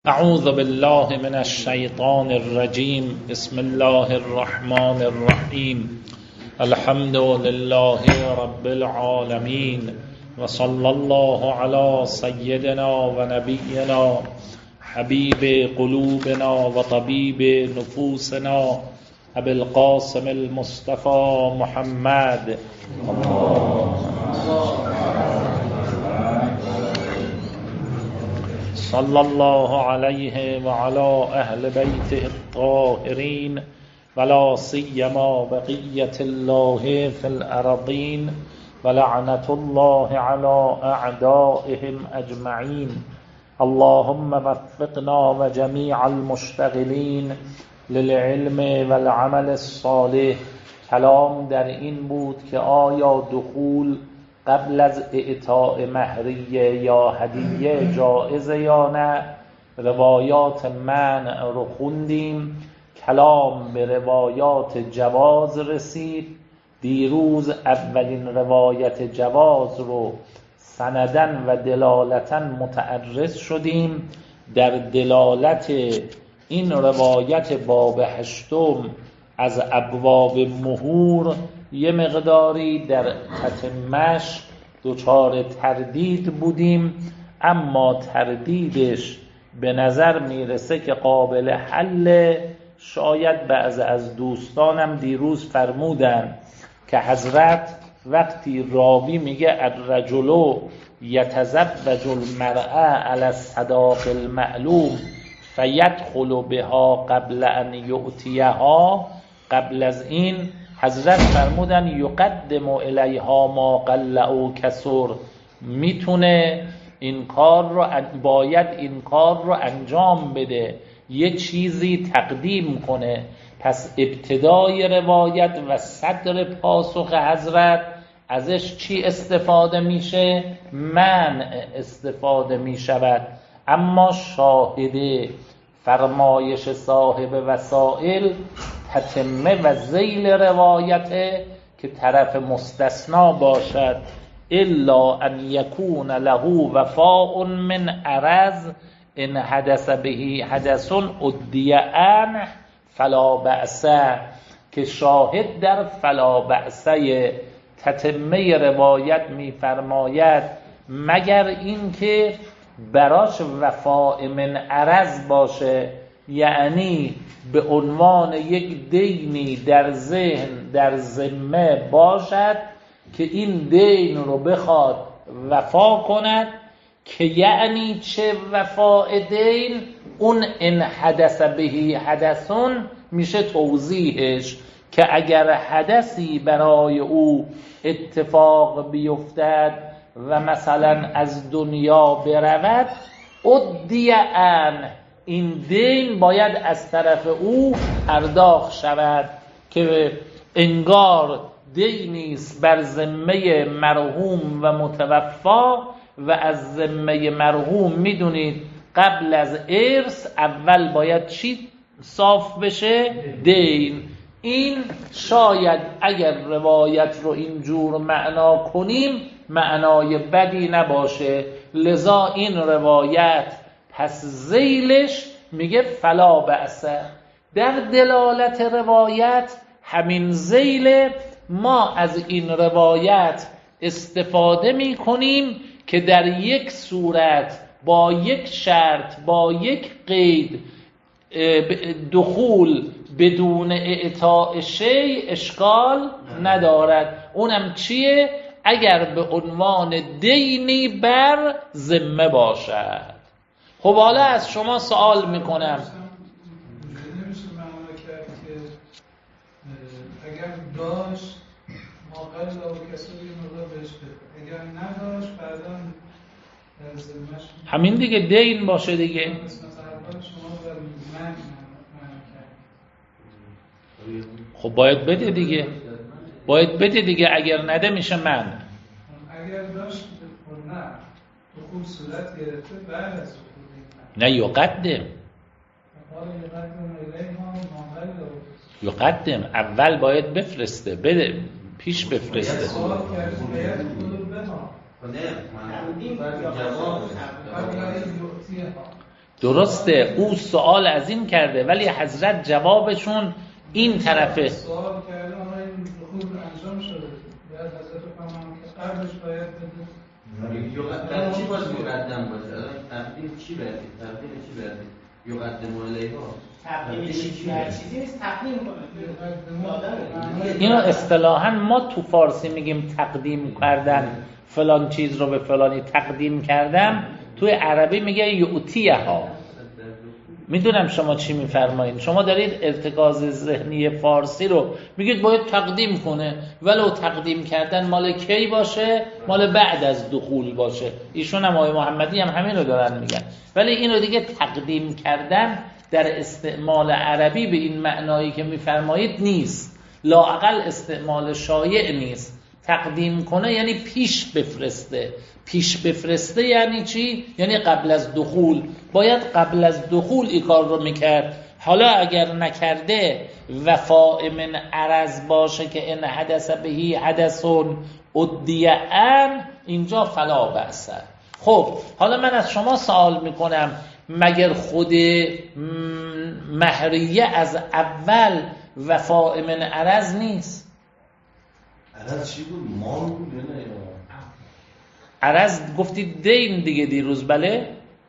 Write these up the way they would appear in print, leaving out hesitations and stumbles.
اعوذ بالله من الشیطان الرجیم. بسم الله الرحمن الرحیم. الحمد لله رب العالمین و صلی الله علی سیدنا و نبینا حبیب قلوبنا و طبیب نفوسنا ابی القاسم المصطفى محمد صلی الله علیه و علی اهل بیته الطاهرین ولا سیما بقیة الله فی الارضین ولعنة الله علی اعدائهم اجمعین. اللهم وفقنا و جمیع المشتغلین للعلم والعمل الصالح. کلام در این بود که آیا دخول قبل از اعطاء مهریه یا هدیه جائزه یا نه. روایات منع رو خوندیم، کلام به روایات جواز رسید. دیروز اولین روایت جواز رو سندن و دلالتن متعرض شدیم. در دلالت این روایت باب هشتم از ابواب مهور یه مقداری در تتمش دچار تردید بودیم، اما تردیدش به نظر میرسه که قابل حل. شاید بعض از دوستانم دیروز فرمودن که حضرت وقتی راوی میگه الرجل یتزوج المرأة علی الصداق المعلوم فیدخل بها قبل ان یؤتیها، قبل از این حضرت فرمودن یقدم الیها ما قل او کسر، میتونه این کار رو، باید این کار رو انجام بده، یه چیزی تقدیم کنه. پس ابتدای روایت و صدر پاسخ حضرت ازش چی استفاده میشه؟ منع استفاده میشود. اما شاهده فرمایش صاحب وسائل تتمه و ذیل روایته که طرف مستثنا باشد الا ان یکون له وفاء من عرض ان حدث به حدث ادی عنه فلا بأس، که شاهد در فلا بأسه تتمه روایت میفرماید مگر اینکه براش وفاء من عرض باشه، یعنی به عنوان یک دینی در ذهن در ذمه باشد که این دین رو بخواد وفا کند. که یعنی چه وفاء دین؟ اون ان حدث بهی حدثون میشه توضیحش که اگر حدثی برای او اتفاق بیفتد و مثلا از دنیا برود ادی عنه، این دین باید از طرف او پرداخت شود، که انگار دینیست بر ذمه مرحوم و متوفا و از ذمه مرحوم میدونید قبل از ارث اول باید چی صاف بشه؟ دین. این شاید اگر روایت رو اینجور معنا کنیم معنای بدی نباشه، لذا این روایت پس ذیلش میگه فلا بأس. در دلالت روایت همین ذیل ما از این روایت استفاده میکنیم که در یک صورت با یک شرط با یک قید دخول بدون اعطاء شیء اشکال ندارد. اونم چیه؟ اگر به عنوان دینی بر ذمه باشد. خب حالا از شما سوال میکنم، نمیشه معنا کرد که اگر داشت ماقل و کسی یه مقدار بهش بده، اگر نداشت بعدا در ذمه‌اش همین دیگه دین باشه دیگه. مثلا شما در من معنا کرد. خب باید بده دیگه، باید بده دیگه، اگر نده میشه من. اگر داشت نه دخول صورت گرفته بعد از دخول نه یقدم، یقدم اول باید بفرسته، بده پیش بفرسته. درسته، او سوال از این کرده ولی حضرت جوابشون این طرفه. سوال کرده اما این دخول انجام شده، باید حضرت فرمان که قبلش باید بده. چی باز مقدم باشه؟ تقدیم چی بردید؟ تقدیم چی بردید؟ یقدم علیها تقدیم چیزی نیست، تقدیم کنه. اینو اصطلاحاً ما تو فارسی میگیم تقدیم کردن، فلان چیز رو به فلانی تقدیم کردم. توی عربی میگه یعطیها. میدونم شما چی میفرمایید، شما دارید ارتکاز ذهنی فارسی رو میگید باید تقدیم کنه، ولو تقدیم کردن مال کی باشه؟ مال بعد از دخول باشه. ایشون هم آقای محمدی هم همین رو دارن میگن. ولی اینو دیگه تقدیم کردن در استعمال عربی به این معنایی که میفرمایید نیست، لااقل استعمال شایع نیست. تقدیم کنه یعنی پیش بفرسته. پیش بفرسته یعنی چی؟ یعنی قبل از دخول. باید قبل از دخول این کار رو میکرد. حالا اگر نکرده وفاء من عرض باشه که ان حدث بهی حدث ادیعن، اینجا فلا بأس. خب حالا من از شما سوال میکنم، مگر خود مهریه از اول وفاء من عرض نیست؟ عرض چی بود؟ مال بود یا نه؟ عرض گفتید دین دیگه دیروز، بله؟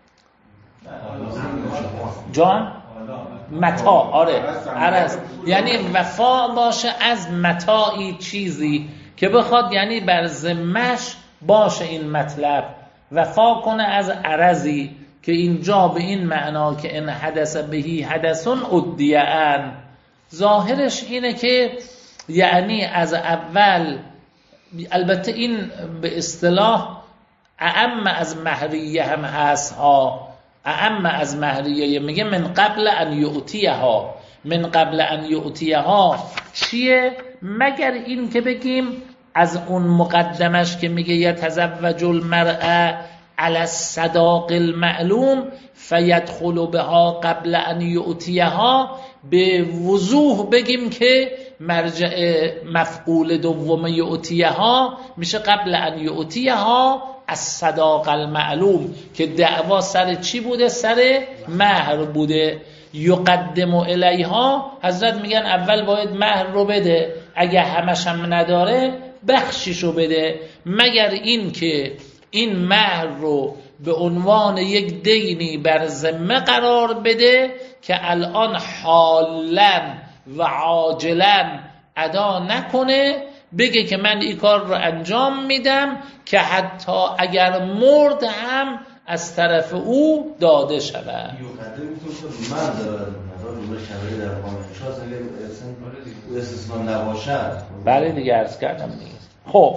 جان؟ متاع. آره عرض یعنی وفا باشه از متاعی، چیزی که بخواد یعنی بر ذمه‌اش باشه این مطلب. وفا کنه از عرضی که اینجا به این معنا که ان حدث بهی حدث ادیعن، ظاهرش اینه که یعنی از اول. البته این به اصطلاح اعم از مهریه هم هست ها. اعم از مهریه میگه من قبل ان یعطیها. من قبل ان یعطیها چیه؟ مگر این که بگیم از اون مقدمش که میگه یتزوج المرأة علی الصداق المعلوم فیدخل بها قبل ان یعطیها، به وضوح بگیم که مرجع مفعول دوم یعطیها میشه قبل ان یعطیها الصداق المعلوم، که دعوا سر چی بوده؟ سر مهر بوده. یقدم الیها، حضرت میگن اول باید مهر رو بده، اگه همش هم نداره بخشیشو بده، مگر این که این مهر رو به عنوان یک دینی بر ذمه قرار بده که الان حالا و عاجلا ادا نکنه، بگه که من این کار رو انجام میدم که حتی اگر مرد هم از طرف او داده شود. یقدم میتونه من دارد رو شبیه در قانون شاست اگر استثناء نباشد. بله دیگه عرض کردم دیگه. خب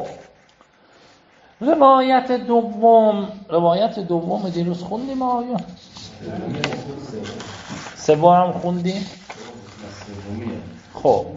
روایت دوم دیروز خوندیم آیا؟ سوم هم خوندیم؟ خب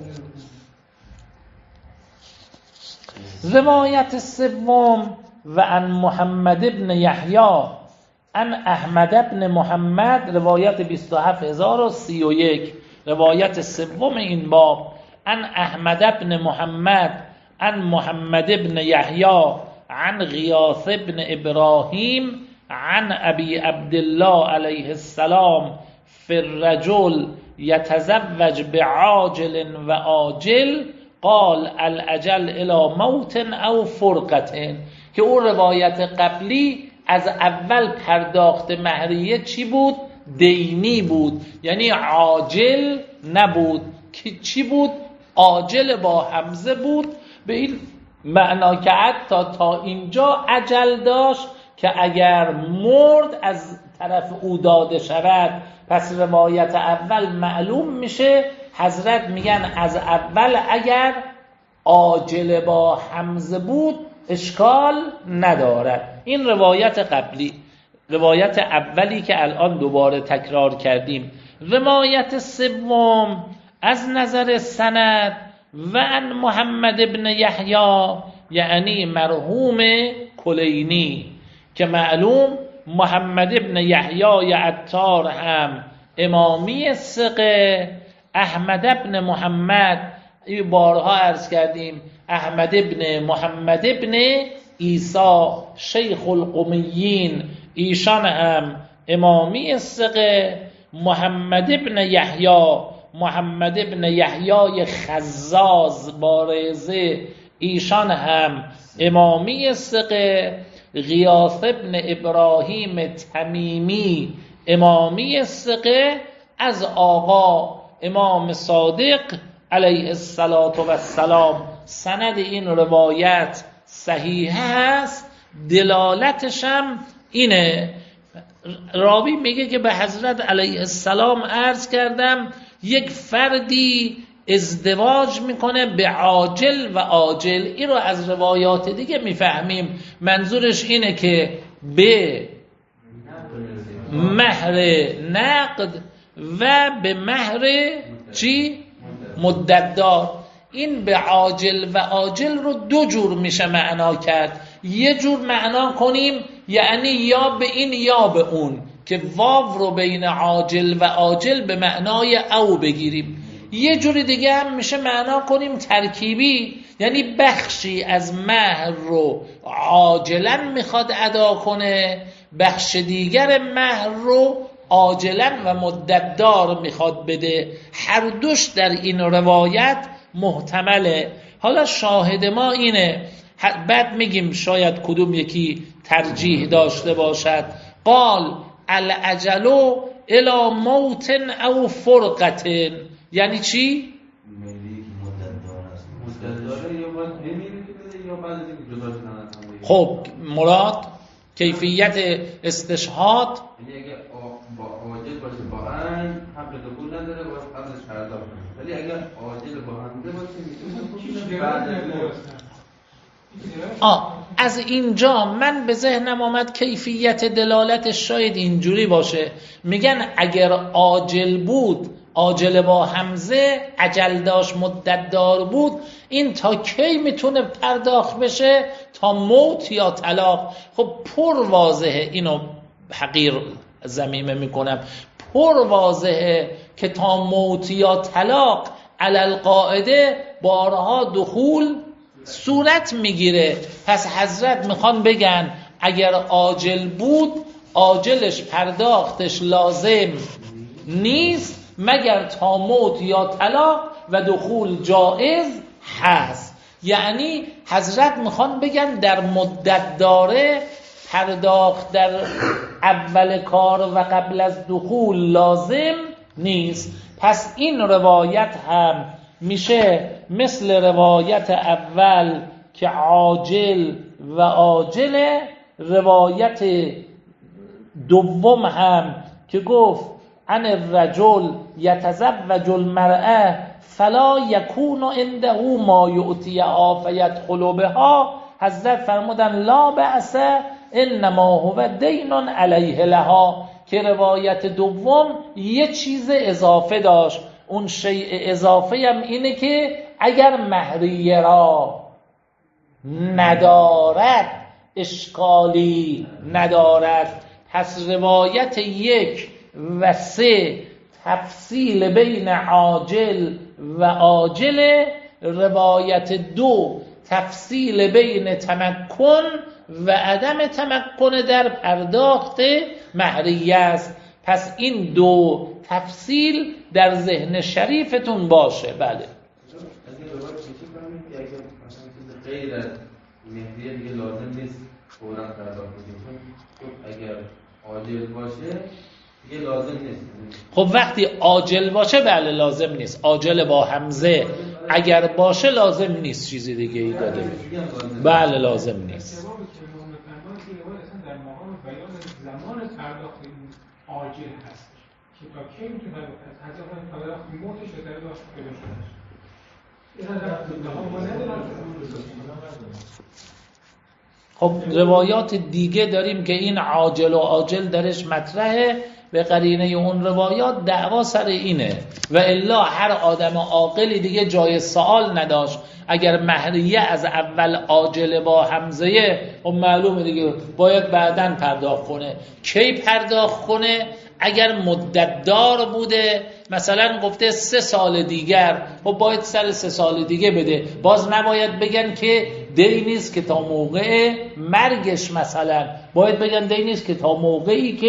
روایت سوم و عن محمد ابن یحیی عن احمد ابن محمد، روایت 27031، روایت سوم این باب، عن احمد ابن محمد عن محمد ابن یحیی عن غیاث ابن ابراهیم عن ابی عبدالله علیه السلام فی الرجل یتزوج بعاجل و آجل قال الاجل الی موت او فرقة، که اون روایت قبلی از اول پرداخت مهریه چی بود؟ دینی بود، یعنی عاجل نبود. که چی بود؟ عاجل با همزه بود، به این معنا که حتی تا اینجا اجل داشت که اگر مرد از طرف او داده شود. پس روایت اول معلوم میشه حضرت میگن از اول اگر عاجل با همزه بود اشکال ندارد. این روایت قبلی، روایت اولی که الان دوباره تکرار کردیم. روایت سوم از نظر سند و عن محمد ابن یحیی، یعنی مرحوم کلینی، که معلوم محمد ابن یحیی عطار هم امامی ثقه، احمد ابن محمد بارها عرض کردیم، احمد ابن محمد ابن عیسی شیخ القمیین، ایشان هم امامی ثقه، محمد ابن یحیی خزاز بارزه ایشان هم امامی ثقه، غیاث ابن ابراهیم تمیمی امامی ثقه، از آقا امام صادق علیه السلام. سند این روایت صحیح است، دلالتش هم اینه. راوی میگه که به حضرت علیه السلام عرض کردم یک فردی ازدواج میکنه به عاجل و آجل. این رو از روایات دیگه میفهمیم منظورش اینه که به مهر نقد و به مهر چی؟ مدتدار. این به عاجل و آجل رو دو جور میشه معنا کرد. یه جور معنا کنیم یعنی یا به این یا به اون، که واو رو بین عاجل و آجل به معنای او بگیریم. یه جور دیگه هم میشه معنا کنیم ترکیبی، یعنی بخشی از مهر رو عاجلا میخواد ادا کنه، بخش دیگر مهر رو عاجلا و مدتدار میخواد بده. هر دوش در این روایت محتمله. حالا شاهد ما اینه، بعد میگیم شاید کدوم یکی ترجیح داشته باشد. قال العجل الی موت او فرقت، یعنی چی؟ خب مراد کیفیت استشهاد یعنی اگر با عاجل باشه با عین حق دخول نداره و قبلش پرداخت کنه، ولی اگر عاجل با همزه باشه میتونه بعد از اینجا من به ذهنم آمد کیفیت دلالتش شاید اینجوری باشه. میگن اگر عاجل بود، عاجل با همزه، عجل داشت، مدت دار بود، این تا کی میتونه پرداخت بشه؟ تا موت یا طلاق. خب پر واضحه، اینو حقیر ضمیمه میکنم، پر واضحه که تا موت یا طلاق علل قاعده بارها دخول صورت میگیره. پس حضرت میخوان بگن اگر عاجل بود، عاجلش پرداختش لازم نیست مگر تا موت یا طلاق و دخول جائز هست. یعنی حضرت میخوان بگن در مدت داره پرداخت در اول کار و قبل از دخول لازم نیست. پس این روایت هم میشه مثل روایت اول که عاجل و آجل. روایت دوم هم که گفت عن الرجل یتزوج المرأة فلا یکون عنده ما یؤتیها فیدخل بها، حضرت فرمودن لا بأس انما هو دین علیه لها، که روایت دوم یه چیز اضافه داشت. اون شیء اضافه هم اینه که اگر مهریه را ندارد اشکالی ندارد. پس روایت 1 و 3 تفصیل بین عاجل و آجل، روایت 2 تفصیل بین تمکن و عدم تمکن در پرداخت مهریه است. پس این 2 تفصیل در ذهن شریفتون باشه. بله. از این روایت میشه کنیم که اگر مثلا غیر از مهریه دیگه لازم نیست فوراً پرداخت کنیم، چون اگر عاجل باشه دیگه لازم نیست. خب وقتی عاجل باشه بله لازم نیست. عاجل با همزه اگر باشه لازم نیست، چیزی دیگه ای داده بله لازم نیست. در مقام بیان زمان پرداخت عاجل هست که تا کی میتونه پرداخت موتش رو در داشت پیدا شده. خب روایات دیگه داریم که این عاجل و آجل درش مطرحه، به قرینه اون روایات دعوا سر اینه، و الا هر آدم عاقلی دیگه جای سوال نداشت. اگر مهریه از اول عاجل با همزه، خب معلومه دیگه باید بعداً پرداخت کنه. کی پرداخت کنه؟ اگر مدت دار بوده، مثلا گفته 3 سال دیگر، خب باید سر 3 سال دیگه بده. باز نباید بگن که دی نیست که تا موقع مرگش، مثلا باید بگن دی نیست که تا موقعی که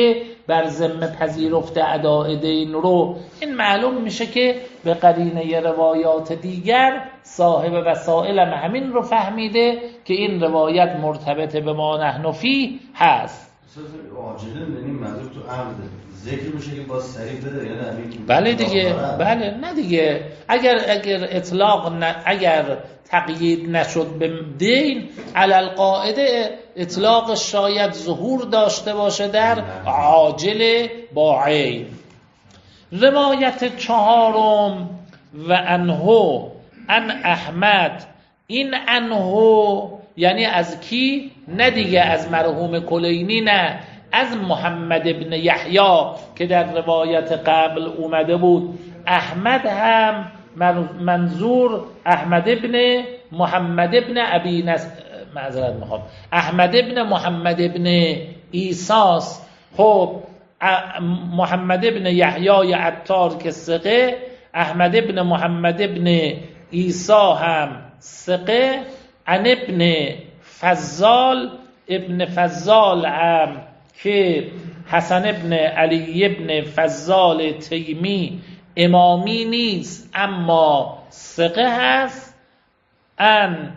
بر ذمه پذیرفته اداء دین رو، این معلوم میشه که به قرینه روایات دیگر صاحب وسائل هم همین رو فهمیده که این روایت مرتبط به ما نحن فیه هست. عاجله میدونیم منظور تو عمد ذکر میشه که باز سریع بده یا نه؟ بله دیگه، بله نه دیگه، اگر اطلاق اگر تقیید نشد به دین، علی القاعده اطلاق شاید ظهور داشته باشه در عاجل با عین. روایت چهارم و انهو ان احمد، این انهو یعنی از کی؟ نه دیگه از مرحوم کلینی، نه، از محمد ابن یحیی که در روایت قبل اومده بود. احمد هم منظور احمد ابن محمد ابن ابی معذرت میخوام، احمد ابن محمد ابن ایساس. خب محمد ابن یحیی عطار که ثقه، احمد ابن محمد ابن ایسا هم ثقه، عن ابن فضال، ابن فضال هم که حسن ابن علی ابن فضال تیمی امامی نیست اما ثقه هست. ان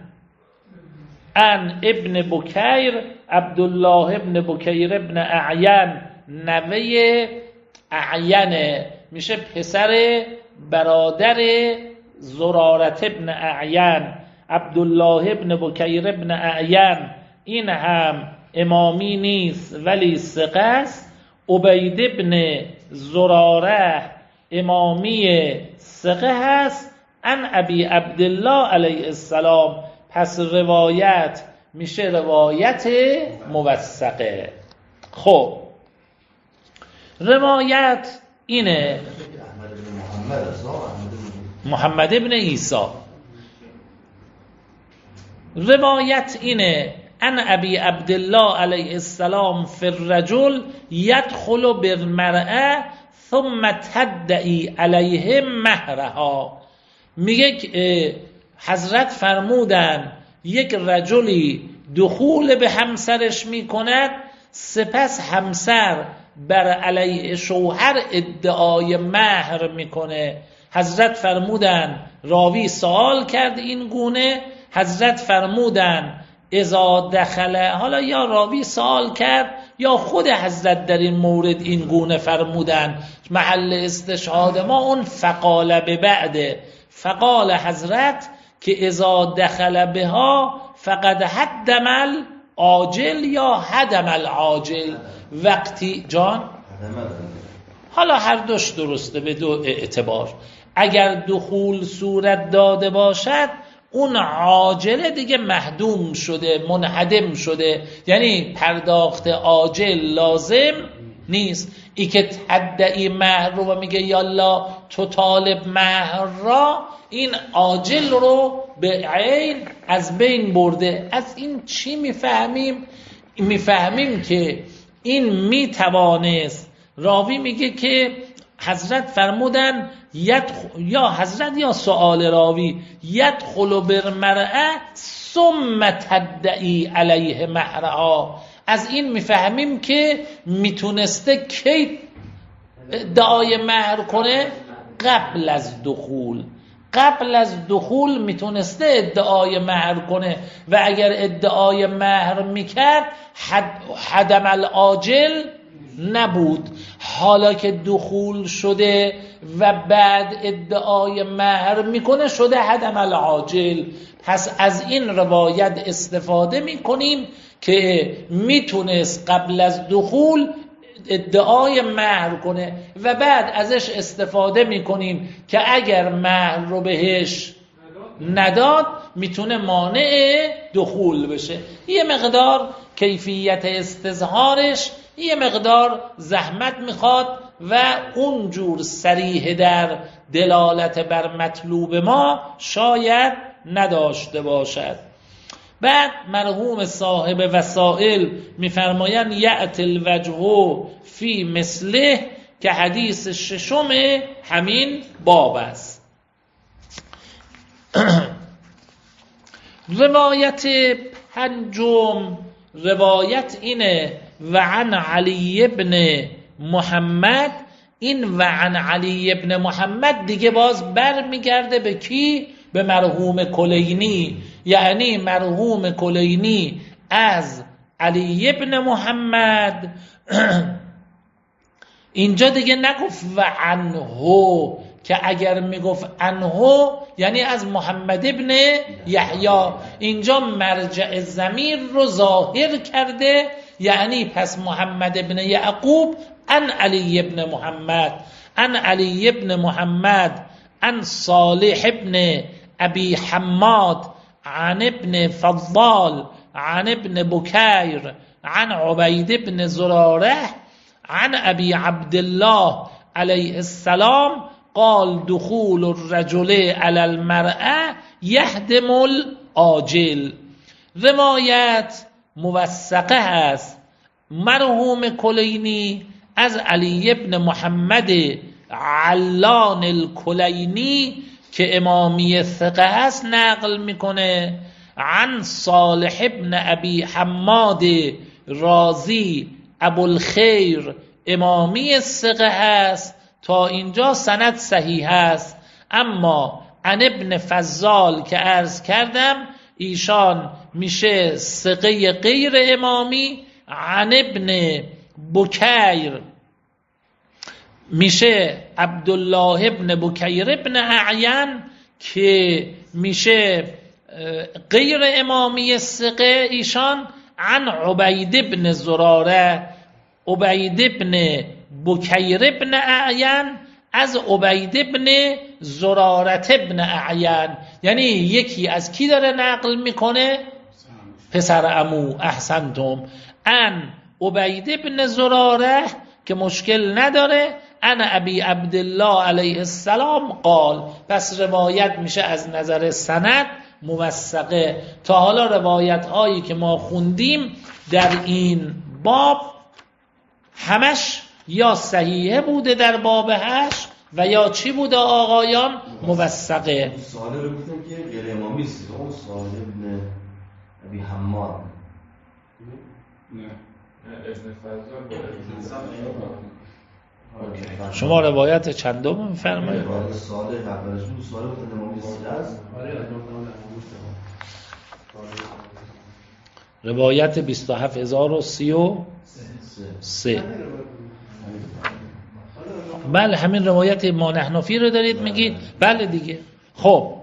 ابن بکیر، عبدالله ابن بکیر ابن اعین، نوه اعینه، میشه پسر برادر زرارت ابن اعین، عبدالله ابن بکیر ابن اعین، این هم امامی نیست ولی ثقه است. عبید ابن زراره امامی ثقه هست. ان ابی عبدالله علیه السلام، پس روایت میشه روایت موثقه. خب روایت اینه، محمد ابن عیسی، روایت اینه ان ابی عبدالله علیه السلام فی الرجل یدخل بالمرأة ثم تدعی علیه مهرها. میگه حضرت فرمودن یک رجلی دخول به همسرش میکند، سپس همسر بر علیه شوهر ادعای مهر میکنه. حضرت فرمودن، راوی سوال کرد این گونه، حضرت فرمودن اذا دخل، حالا یا راوی سوال کرد یا خود حضرت در این مورد این گونه فرمودن، محل استشهاد ما اون فقال به بعده، فقال حضرت که اذا دخل بها فقد هدم العاجل یا هدم العاجل، وقتی جان حالا هر دوش درسته به دو اعتبار. اگر دخول صورت داده باشد اون عاجله دیگه محدوم شده، منهدم شده، یعنی پرداخت عاجل لازم نیست. ای که تدعی مهر رو میگه یالا تو طالب مهر را، این عاجل رو به عین از بین برده. از این چی میفهمیم؟ میفهمیم که این میتوانست، راوی میگه که حضرت فرمودن یا حضرت یا سؤال راوی یدخل بالمرأة ثم تدعی علیه مهرها. از این میفهمیم که میتونسته کی ادعای مهر کنه؟ قبل از دخول. قبل از دخول میتونسته ادعای مهر کنه و اگر ادعای مهر میکرد هدم العاجل نبود. حالا که دخول شده و بعد ادعای مهر میکنه شده هدم العاجل. پس از این روایت استفاده میکنیم که میتونست قبل از دخول ادعای مهر کنه و بعد ازش استفاده میکنیم که اگر مهر رو بهش نداد میتونه مانع دخول بشه. یه مقدار کیفیت استظهارش یه مقدار زحمت میخواد و اونجور صریح در دلالت بر مطلوب ما شاید نداشته باشد. بعد مرحوم صاحب وسائل میفرمایند یأتی الوجه فی مثله که حدیث ششم همین باب است. روایت پنجم، روایت اینه و عن علی ابن محمد، این و عن علی ابن محمد دیگه باز بر میگرده به کی؟ به مرحوم کلینی. یعنی مرحوم کلینی از علی ابن محمد اینجا دیگه نگفت و عنه، که اگر میگفت عنه یعنی از محمد ابن یحیی. اینجا مرجع ضمیر رو ظاهر کرده، یعنی پس محمد ابن یعقوب عن علی ابن محمد، عن علی ابن محمد عن صالح ابن ابی حماد عن ابن فضال عن ابن بکیر عن عبید ابن زراره عن ابی عبدالله علیه السلام قال دخول الرجل علی المرأة یهدم العاجل. روایت موثقه است. مرحوم کلینی از علی ابن محمد علان الکلینی که امامی ثقه است نقل میکنه، عن صالح ابن ابی حماد رازی ابوالخیر امامی ثقه است. تا اینجا سند صحیح است. اما عن ابن فضال که عرض کردم ایشان میشه ثقه غیر امامی، عن ابن بکیر میشه عبدالله ابن بکیر ابن اعین که میشه غیر امامی ثقه ایشان، عن عبید ابن زراره، عبید ابن بکیر ابن اعین از عبید ابن زرارت ابن اعین. یعنی یکی از کی داره نقل میکنه؟ پسر عمو. احسنتم. ان عبید ابن زراره که مشکل نداره، ان ابی عبدالله علیه السلام قال. پس روایت میشه از نظر سند موثقه. تا حالا روایت هایی که ما خوندیم در این باب همش یا صحیحه بوده در باب 8 و یا چی بوده آقایان؟ موثقه. سواله رو گفتم که غیر امامی است. اون سوال ابن ابی حماد نه ابن فضل. شما روایت چندم میفرمایید؟ روایت ساده اولش بود. سوال ابن امامی است. روایت 27033. بله همین روایت ما نحنفی رو دارید میگید؟ بله دیگه. خب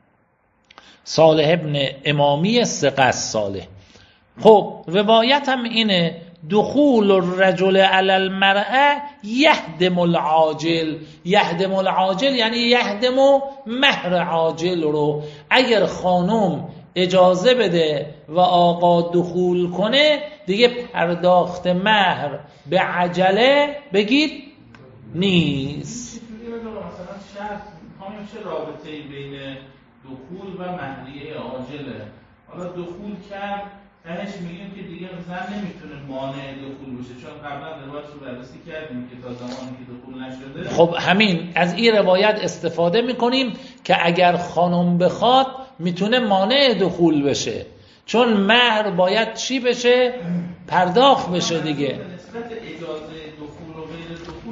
صالح ابن امامی ثقه صالح. خب روایت هم اینه دخول الرجل علی المرأة یهدم العاجل. یهدم العاجل یعنی یهدم مهر عاجل رو. اگر خانم اجازه بده و آقا دخول کنه دیگه پرداخت مهر به عجله بگید نیست. مثلا شرط میخوام چه رابطه‌ای بین دخول و مهریه عاجله. حالا دخول کرد تهش میگیم که دیگه زن نمیتونه مانع دخول بشه، چون قبلا روایت رو بررسی کردیم که تا زمانی که دخول نشده. خب همین از این روایت استفاده میکنیم که اگر خانم بخواد میتونه مانع دخول بشه، چون مهر باید چی بشه؟ پرداخت بشه دیگه. نسبت اجازه دخول و غیر دخول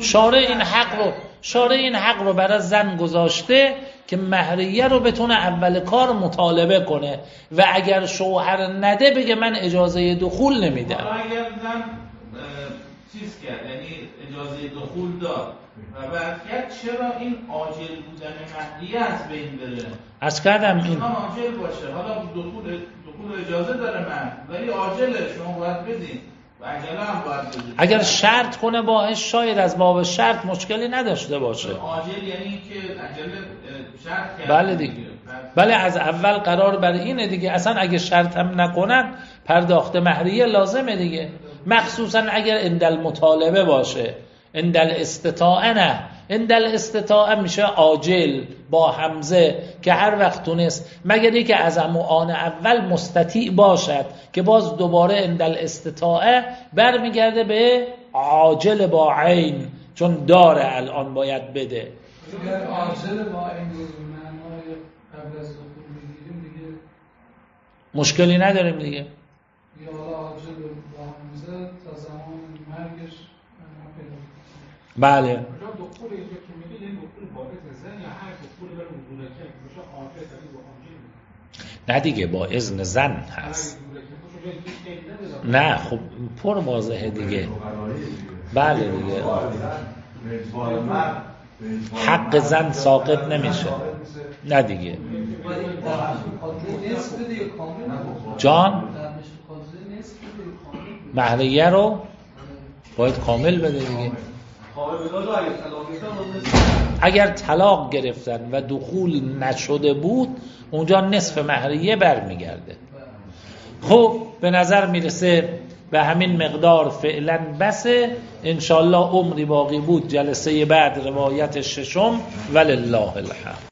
شارع این حق رو برای زن گذاشته که مهریه رو بتونه اول کار مطالبه کنه و اگر شوهر نده بگه من اجازه دخول نمیدم. اگر زن چیز کرد یعنی اجازه دخول داد و بعد کرد، چرا این عاجل بودن مهریه از بین بره؟ عرض کردم این عاجل باشه، حالا دخول اجازه داره من ولی عاجله، شما باید بدین و عجله هم باید بدین. اگر شرط کنه باهاش شاید از باب شرط مشکلی نداشته باشه. عاجل یعنی که عجله شرط کرد. بله دیگه. بله از اول قرار بر اینه دیگه. اصلا اگه شرط هم نکنن پرداخت مهریه لازمه دیگه، مخصوصا اگر اندل مطالبه باشه. اندل استطاعه نه، اندل استطاعه میشه عاجل با حمزه که هر وقت تونست، مگر اینکه از آن اول مستطیع باشد که باز دوباره اندل استطاعه برمیگرده به عاجل با عین، چون داره الان باید بده. اگر عاجل با عین معنای قبل از دخول میگیریم دیگه مشکلی نداریم دیگه. یا حالا عاجل با حمزه تا زمان مرگش بله. اونجا دخول اینجا که میگه یعنی دخول باعث زن یا هر دخول بر وجود که میشه عاجل تبدیل به عاجل. نه دیگه با اذن زن هست. نه خب پر واضحه دیگه. بله دیگه. حق زن ساقط نمیشه. نه دیگه. جان مهریه رو باید کامل بده دیگه. اگر طلاق گرفتن و دخول نشده بود اونجا نصف مهریه برمیگرده. خب به نظر میرسه به همین مقدار فعلا بسه. انشالله عمری باقی بود جلسه بعد روایت ششم. ولله الحمد.